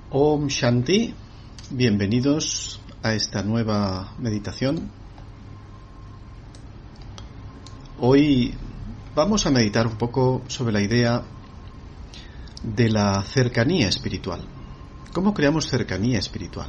Om Shanti, bienvenidos a esta nueva meditación. Hoy vamos a meditar un poco sobre la idea de la cercanía espiritual. ¿Cómo creamos cercanía espiritual?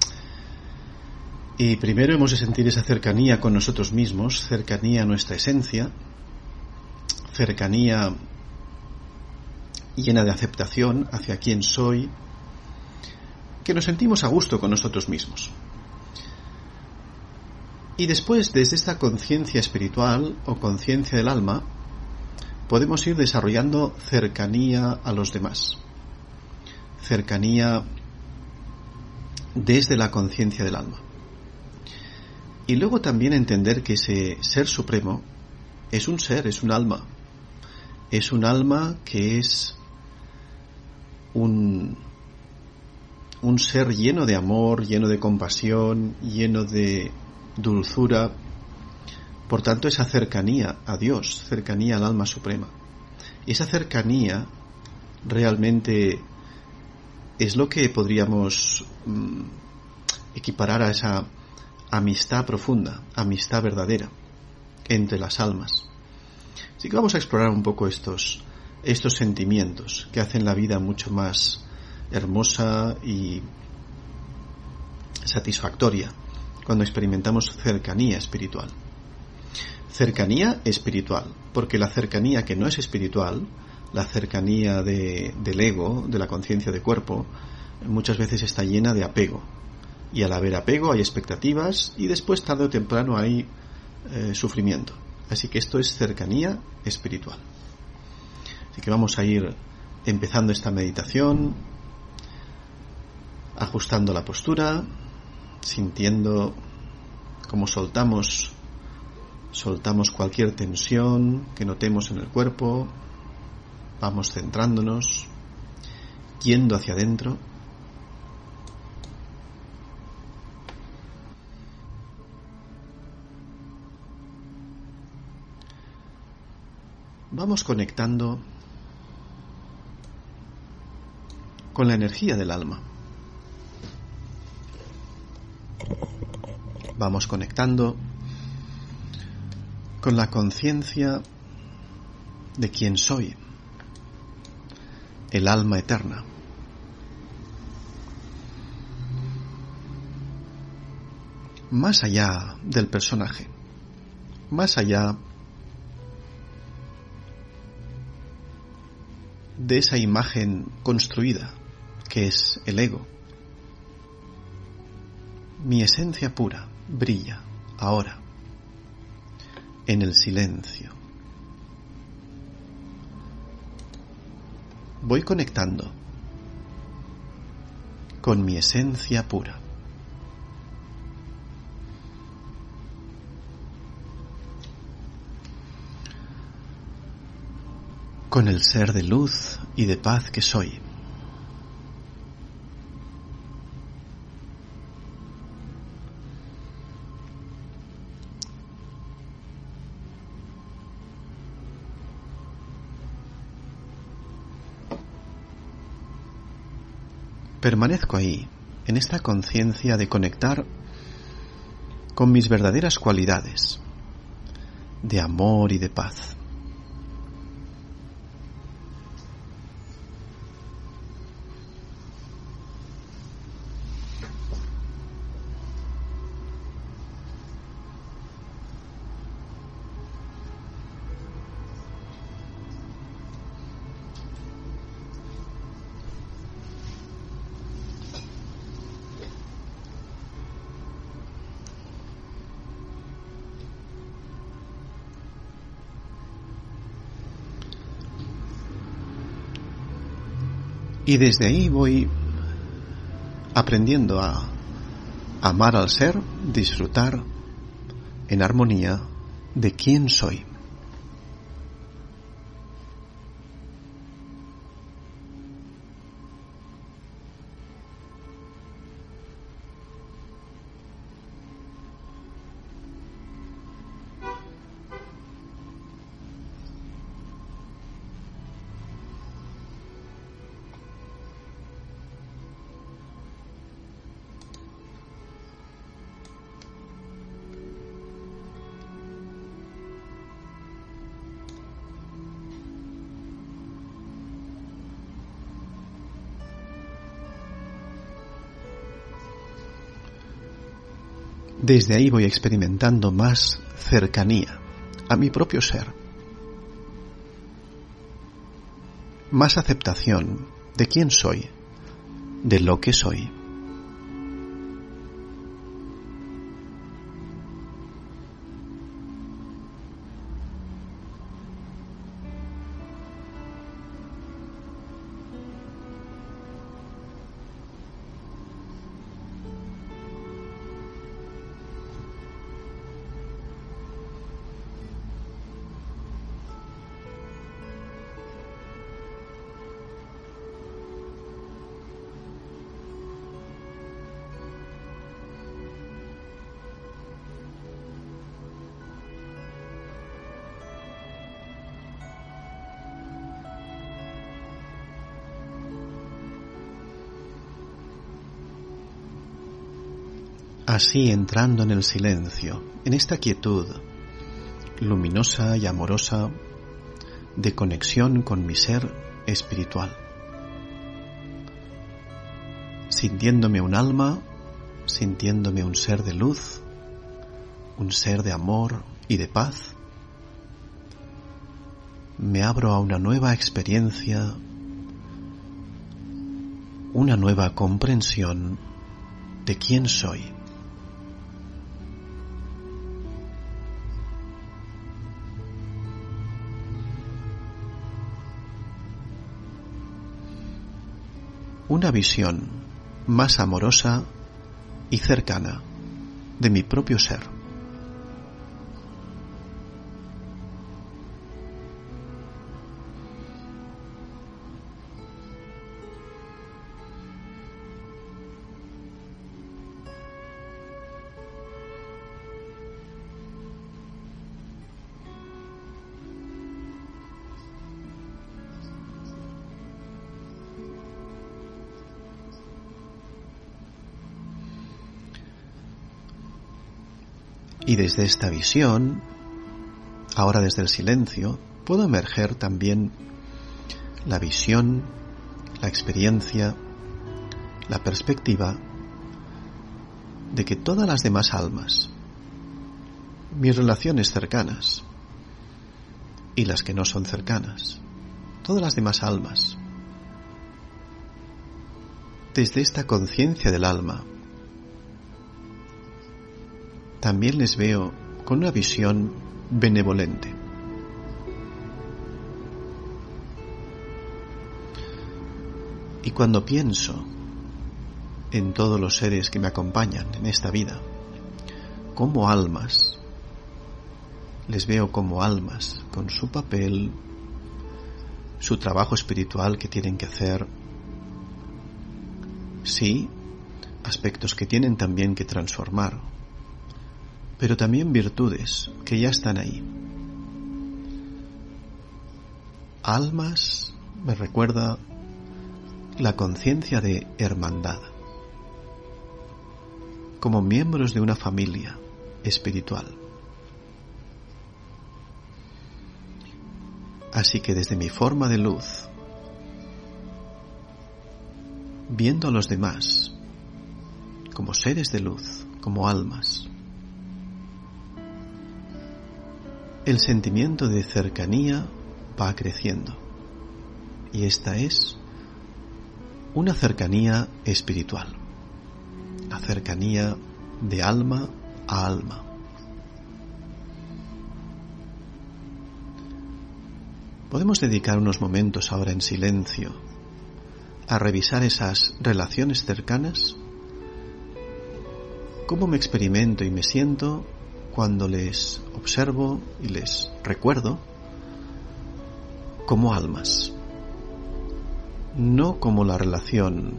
Y primero hemos de sentir esa cercanía con nosotros mismos, cercanía a nuestra esencia, cercanía llena de aceptación hacia quién soy, que nos sentimos a gusto con nosotros mismos. Y después, desde esta conciencia espiritual o conciencia del alma, podemos ir desarrollando cercanía a los demás. Cercanía desde la conciencia del alma. Y luego también entender que ese ser supremo es un ser, es un alma. Es un alma que es un ser lleno de amor, lleno de compasión, lleno de dulzura. Por tanto, esa cercanía a Dios, cercanía al alma suprema. Y esa cercanía realmente es lo que podríamos equiparar a esa amistad profunda, amistad verdadera entre las almas. Así que vamos a explorar un poco estos sentimientos que hacen la vida mucho más hermosa y satisfactoria cuando experimentamos cercanía espiritual. Cercanía espiritual, porque la cercanía que no es espiritual, la cercanía del ego, de la conciencia de cuerpo, muchas veces está llena de apego. Y al haber apego hay expectativas y después tarde o temprano hay sufrimiento. Así que esto es cercanía espiritual. Así que vamos a ir empezando esta meditación, ajustando la postura, sintiendo cómo soltamos cualquier tensión que notemos en el cuerpo. Vamos centrándonos, yendo hacia adentro. Vamos conectando con la energía del alma. Vamos conectando con la conciencia de quién soy, el alma eterna. Más allá del personaje, más allá de esa imagen construida que es el ego. Mi esencia pura brilla ahora en el silencio. Voy conectando con mi esencia pura. Con el ser de luz y de paz que soy. Permanezco ahí, en esta conciencia de conectar con mis verdaderas cualidades, de amor y de paz. Y desde ahí voy aprendiendo a amar al ser, disfrutar en armonía de quién soy. Desde ahí voy experimentando más cercanía a mi propio ser, más aceptación de quién soy, de lo que soy. Así, entrando en el silencio, en esta quietud luminosa y amorosa de conexión con mi ser espiritual, sintiéndome un alma, sintiéndome un ser de luz, un ser de amor y de paz, me abro a una nueva experiencia, una nueva comprensión de quién soy. Una visión más amorosa y cercana de mi propio ser. Y desde esta visión, ahora desde el silencio, puedo emerger también la visión, la experiencia, la perspectiva de que todas las demás almas, mis relaciones cercanas y las que no son cercanas, todas las demás almas, desde esta conciencia del alma, también les veo con una visión benevolente. Y cuando pienso en todos los seres que me acompañan en esta vida, como almas, les veo como almas con su papel, su trabajo espiritual que tienen que hacer, sí, aspectos que tienen también que transformar, pero también virtudes que ya están ahí. Almas me recuerda la conciencia de hermandad, como miembros de una familia espiritual. Así que desde mi forma de luz, viendo a los demás como seres de luz, como almas, el sentimiento de cercanía va creciendo, y esta es una cercanía espiritual, la cercanía de alma a alma. Podemos dedicar unos momentos ahora en silencio a revisar esas relaciones cercanas, cómo me experimento y me siento cuando les observo y les recuerdo como almas, no como la relación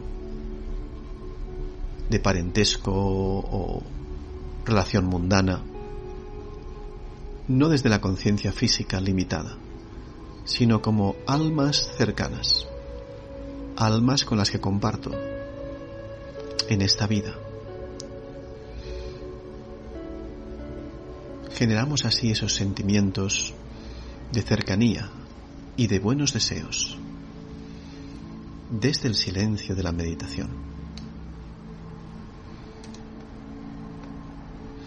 de parentesco o relación mundana, no desde la conciencia física limitada, sino como almas cercanas, almas con las que comparto en esta vida. Generamos así esos sentimientos de cercanía y de buenos deseos desde el silencio de la meditación.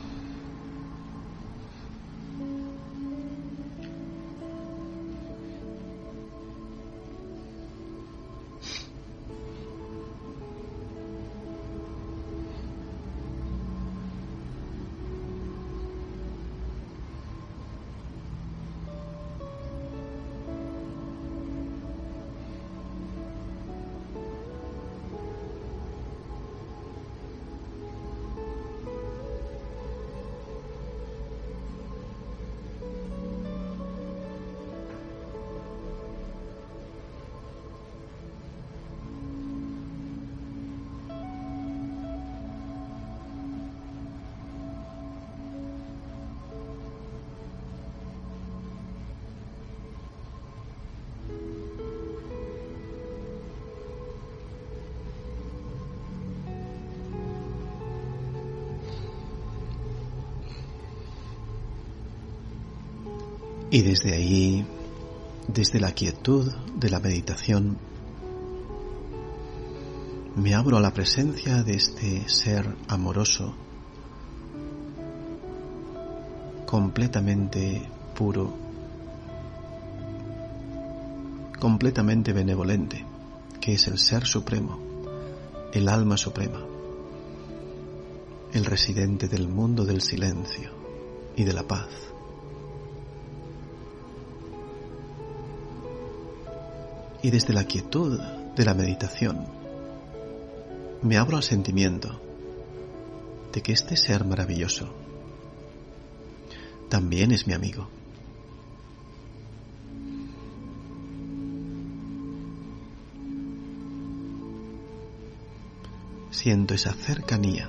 Y desde ahí, desde la quietud de la meditación, me abro a la presencia de este ser amoroso, completamente puro, completamente benevolente, que es el Ser Supremo, el Alma Suprema, el residente del mundo del silencio y de la paz. Y desde la quietud de la meditación, me abro al sentimiento de que este ser maravilloso también es mi amigo. Siento esa cercanía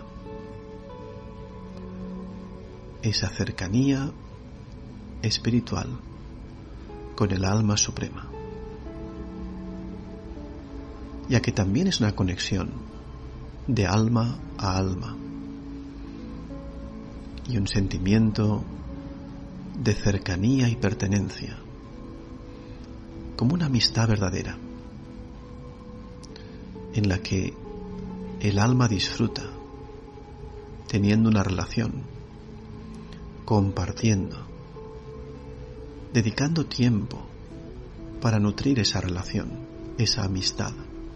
espiritual con el alma suprema, ya que también es una conexión de alma a alma y un sentimiento de cercanía y pertenencia, como una amistad verdadera, en la que el alma disfruta teniendo una relación, compartiendo, dedicando tiempo para nutrir esa relación, esa amistad.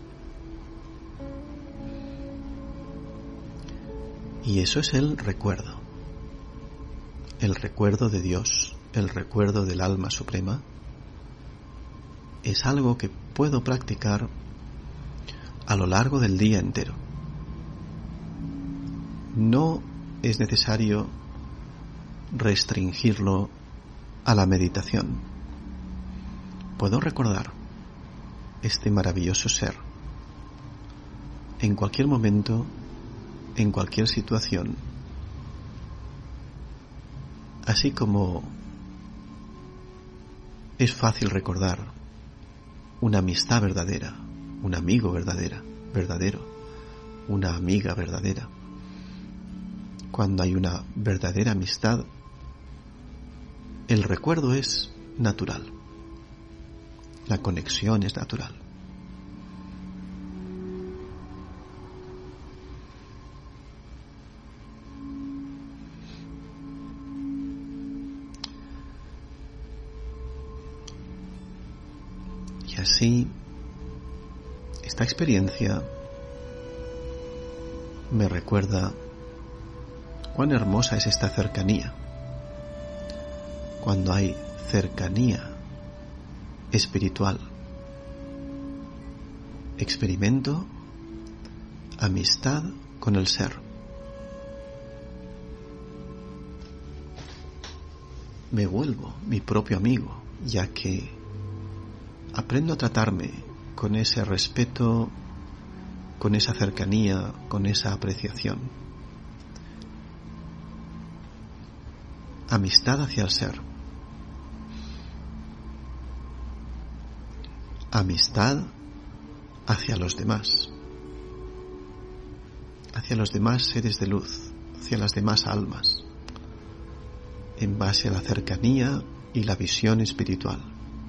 Y eso es el recuerdo de Dios, el recuerdo del alma suprema. Es algo que puedo practicar a lo largo del día entero. No es necesario restringirlo a la meditación. Puedo recordar este maravilloso ser en cualquier momento, en cualquier situación, así como es fácil recordar una amistad verdadera, un amigo verdadero, una amiga verdadera. Cuando hay una verdadera amistad, el recuerdo es natural, la conexión es natural. Y así, esta experiencia me recuerda cuán hermosa es esta cercanía. Cuando hay cercanía espiritual, experimento amistad con el ser. Me vuelvo mi propio amigo, ya que aprendo a tratarme con ese respeto, con esa cercanía, con esa apreciación. Amistad hacia el ser. Amistad hacia los demás seres de luz, hacia las demás almas, en base a la cercanía y la visión espiritual.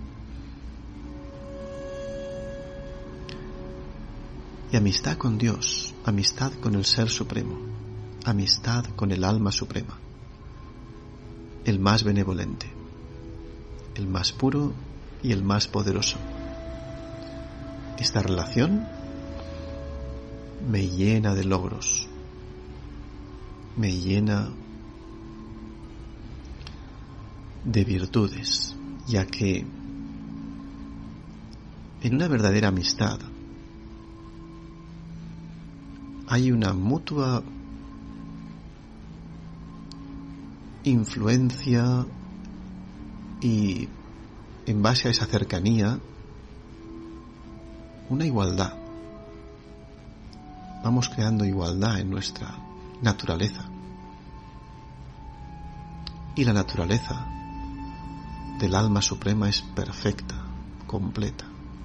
Y amistad con Dios, amistad con el Ser Supremo, amistad con el Alma Suprema, el más benevolente, el más puro y el más poderoso. Esta relación me llena de logros, me llena de virtudes, ya que en una verdadera amistad hay una mutua influencia y, en base a esa cercanía, una igualdad. Vamos creando igualdad en nuestra naturaleza. Y la naturaleza del alma suprema es perfecta, completa.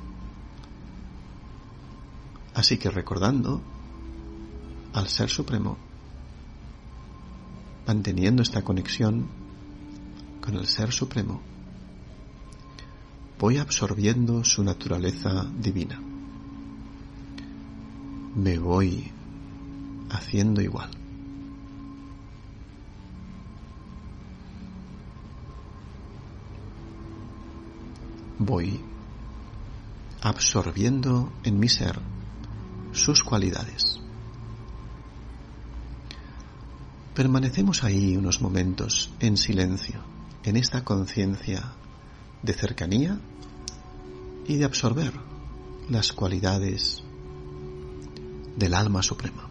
Así que recordando al Ser Supremo, manteniendo esta conexión con el Ser Supremo, voy absorbiendo su naturaleza divina. Me voy haciendo igual. Voy absorbiendo en mi ser sus cualidades. Permanecemos ahí unos momentos en silencio, en esta conciencia de cercanía y de absorber las cualidades del alma suprema.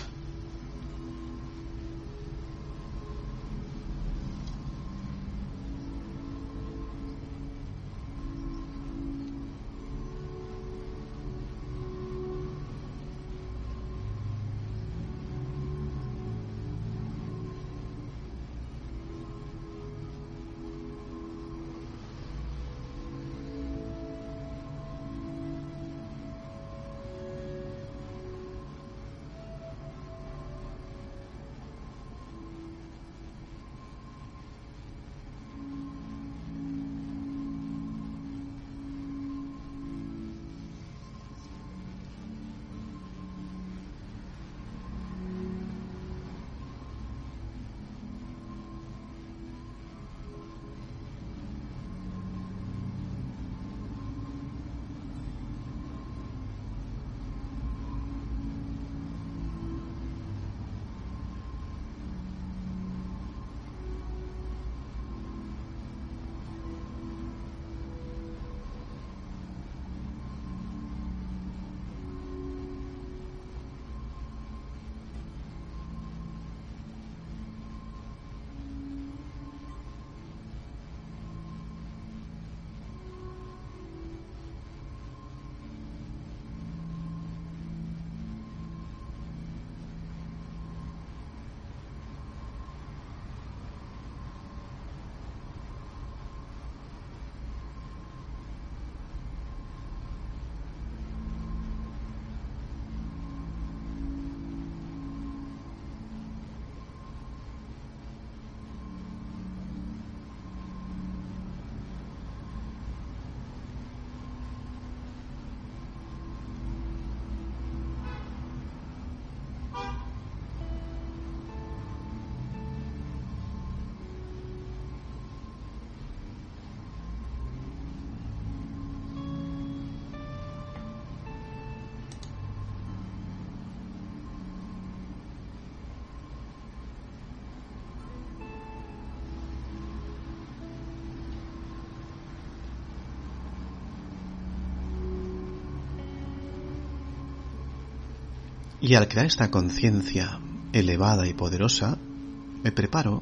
Y al crear esta conciencia elevada y poderosa, me preparo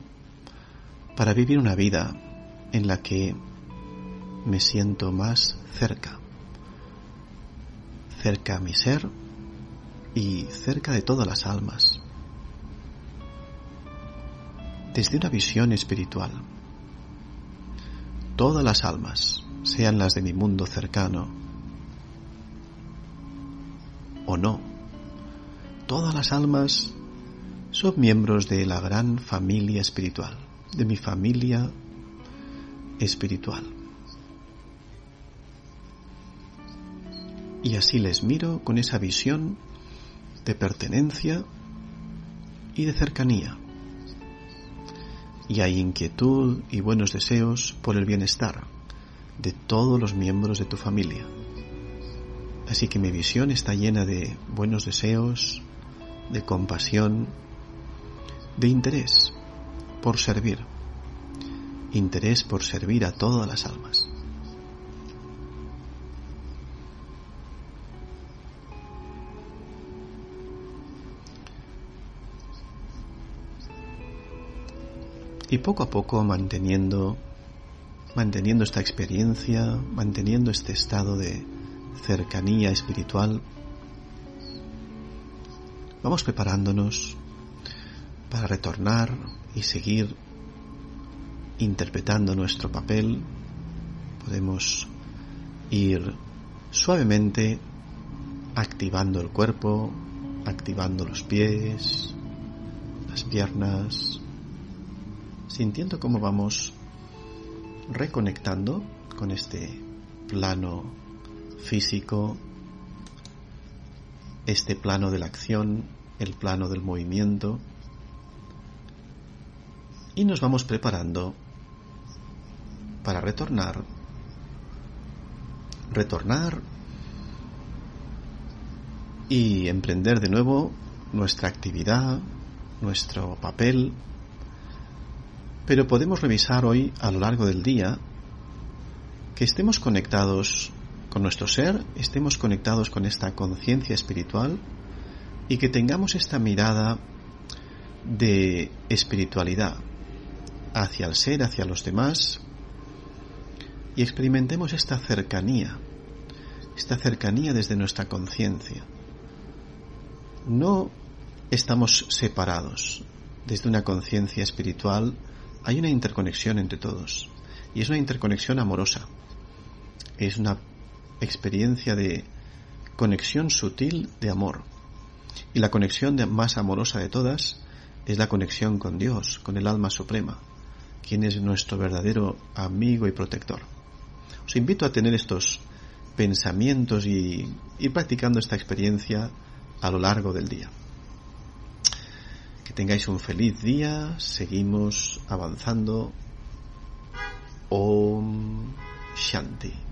para vivir una vida en la que me siento más cerca a mi ser y cerca de todas las almas, desde una visión espiritual. Todas las almas, sean las de mi mundo cercano o no, todas las almas son miembros de la gran familia espiritual, de mi familia espiritual. Y así les miro con esa visión de pertenencia y de cercanía. Y hay inquietud y buenos deseos por el bienestar de todos los miembros de tu familia. Así que mi visión está llena de buenos deseos, de compasión, de interés por servir a todas las almas. Y poco a poco manteniendo esta experiencia, manteniendo este estado de cercanía espiritual, vamos preparándonos para retornar y seguir interpretando nuestro papel. Podemos ir suavemente activando el cuerpo, activando los pies, las piernas, sintiendo cómo vamos reconectando con este plano físico, este plano de la acción, el plano del movimiento, y nos vamos preparando para retornar y emprender de nuevo nuestra actividad, nuestro papel. Pero podemos revisar hoy a lo largo del día que estemos conectados con nuestro ser, estemos conectados con esta conciencia espiritual y que tengamos esta mirada de espiritualidad hacia el ser, hacia los demás, y experimentemos esta cercanía desde nuestra conciencia. No estamos separados. Desde una conciencia espiritual hay una interconexión entre todos, y es una interconexión amorosa. Es una experiencia de conexión sutil de amor. Y la conexión más amorosa de todas es la conexión con Dios, con el alma suprema, quien es nuestro verdadero amigo y protector. Os invito a tener estos pensamientos y ir practicando esta experiencia a lo largo del día. Que tengáis un feliz día. Seguimos avanzando. Om Shanti.